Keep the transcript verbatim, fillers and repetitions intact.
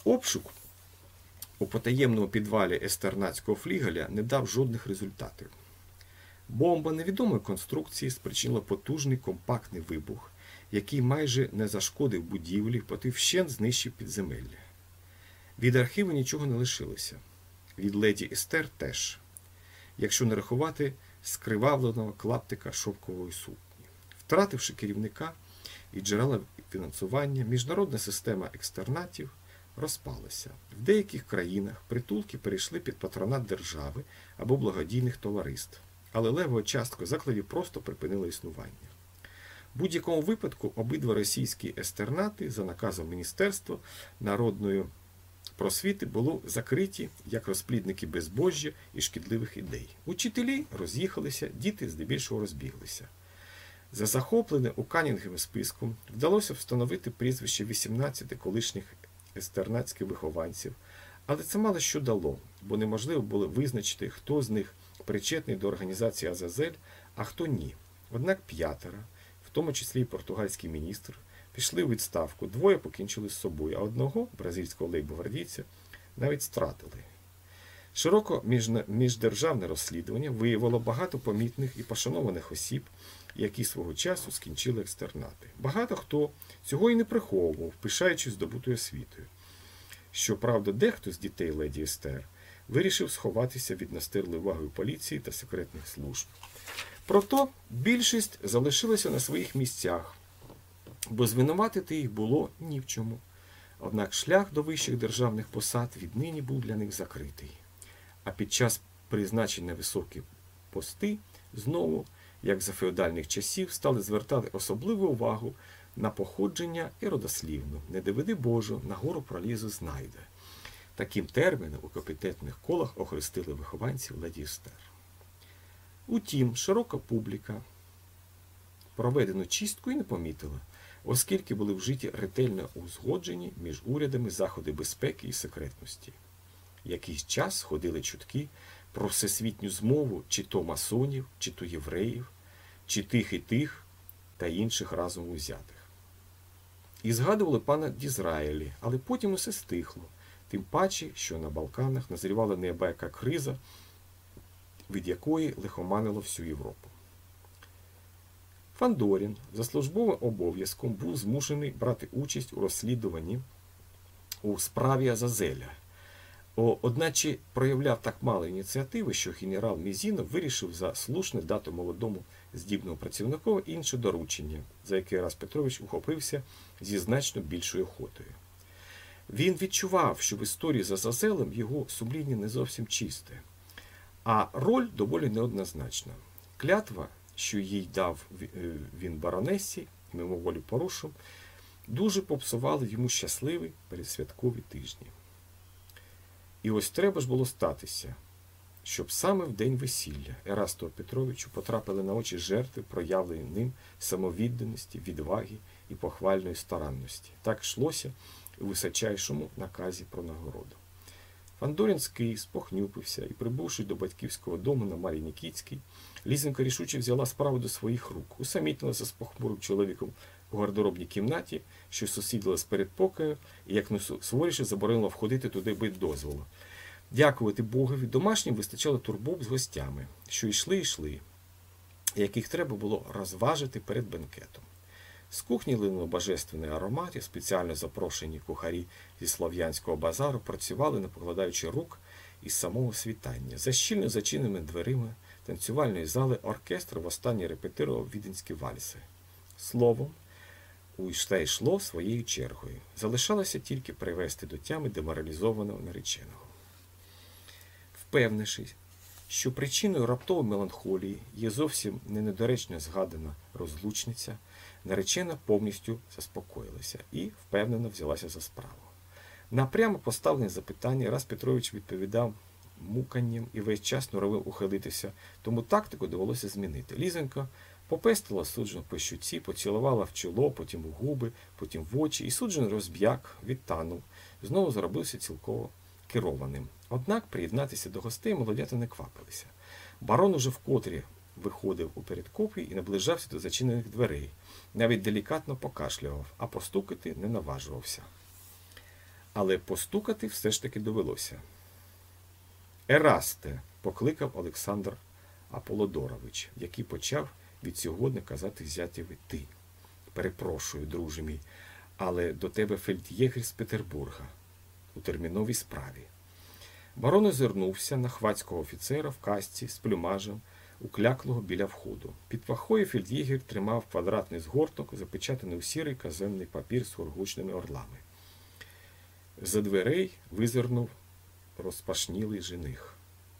Обшук у потаємному підвалі естернацького флігеля не дав жодних результатів. Бомба невідомої конструкції спричинила потужний компактний вибух, який майже не зашкодив будівлі, проте вщент знищив підземелля. Від архіву нічого не лишилося. Від леді Естер теж, якщо не рахувати скривавленого клаптика шовкової сукні. Втративши керівника і джерела фінансування, міжнародна система екстернатів розпалася. В деяких країнах притулки перейшли під патронат держави або благодійних товариств, але левова частка закладів просто припинила існування. В будь-якому випадку обидва російські естернати за наказом Міністерства народної просвіти були закриті як розплідники безбожжя і шкідливих ідей. Учителі роз'їхалися, діти здебільшого розбіглися. За захоплене у Канінгемі списком вдалося встановити прізвище вісімнадцяти колишніх естернатських вихованців, але це мало що дало, бо неможливо було визначити, хто з них причетний до організації Азазель, а хто ні. Однак п'ятеро, в тому числі і португальський міністр, пішли у відставку, двоє покінчили з собою, а одного, бразильського лейбогвардійця, навіть стратили. Широко міждержавне розслідування виявило багато помітних і пошанованих осіб, які свого часу скінчили екстернати. Багато хто цього і не приховував, пишаючись здобутою освітою. Щоправда, дехто з дітей леді Естер вирішив сховатися від настирливої уваги поліції та секретних служб. Проте більшість залишилася на своїх місцях, бо звинуватити їх було ні в чому. Однак шлях до вищих державних посад віднині був для них закритий. А під час призначення на високі пости знову, як за феодальних часів, стали звертати особливу увагу на походження і родослівну. Не доведи Боже, нагору пролізу знайде. Таким терміном у компетентних колах охрестили вихованців леді Естер. Утім, широка публіка проведену чистку і не помітила, оскільки були вжиті ретельно узгоджені між урядами заходи безпеки і секретності. Якийсь час ходили чутки про всесвітню змову чи то масонів, чи то євреїв, чи тих і тих та інших разом узятих. І згадували пана Дізраїлі, але потім усе стихло, тим паче, що на Балканах назрівала неабияка криза, від якої лихоманило всю Європу. Фандорін за службовим обов'язком був змушений брати участь у розслідуванні у справі Азазеля. Одначе проявляв так мало ініціативи, що генерал Мізінов вирішив за слушне дати молодому здібному працівнику інше доручення, за яке Тарас Петрович ухопився зі значно більшою охотою. Він відчував, що в історії з Азазелем його сумління не зовсім чисте, а роль доволі неоднозначна. Клятва, що їй дав він баронесі, мимоволі порушив, дуже попсували йому щасливі передсвяткові тижні. І ось треба ж було статися, щоб саме в день весілля Ерасту Петровичу потрапили на очі жертви, проявлені ним самовідданості, відваги і похвальної старанності. Так йшлося у височайшому наказі про нагороду. Фандорін скис, похнюпився і, прибувши до батьківського дому на Мар'ї Нікітській, Лізонька рішуче взяла справу до своїх рук, усамітнилася з похмурим чоловіком у гардеробній кімнаті, що сусідила з передпокою, і як найсуворіше заборонила входити туди без дозволу. Дякувати Богові, домашнім вистачало турбов з гостями, що йшли-йшли, яких треба було розважити перед бенкетом. З кухні линув божественний аромат, і спеціально запрошені кухарі зі Слов'янського базару працювали, не покладаючи рук із самого світання. За щільно зачиненими дверима танцювальної зали оркестр востаннє репетирував віденські вальси. Словом, уйшле йшло своєю чергою. Залишалося тільки привести до тями деморалізованого нареченого. Впевнившись, що причиною раптової меланхолії є зовсім не недоречно згадана розлучниця, наречена повністю заспокоїлася і впевнено взялася за справу. На прямо поставлені запитання Тарас Петрович відповідав муканням і весь час норовив ухилитися, тому тактику довелося змінити. Лізонька попестила суджену по щуці, поцілувала в чоло, потім у губи, потім в очі, і суджений розб'як, відтанув, знову зробився цілково керованим. Однак приєднатися до гостей молодята не квапилися. Барон уже вкотрі виходив у передкопі і наближався до зачинених дверей. Навіть делікатно покашлював, а постукати не наважувався. Але постукати все ж таки довелося. Ерасте, покликав Олександр Аполлодорович, який почав від сьогодні казати зятєві ти. Перепрошую, друже мій, але до тебе фельд'єгер з Петербурга у терміновій справі. Барон озирнувся на хвацького офіцера в касці з плюмажем, укляклого біля входу. Під пахою фельд'єгер тримав квадратний згорток, запечатаний у сірий казенний папір з сургучними орлами. За дверей визирнув розпашнілий жених.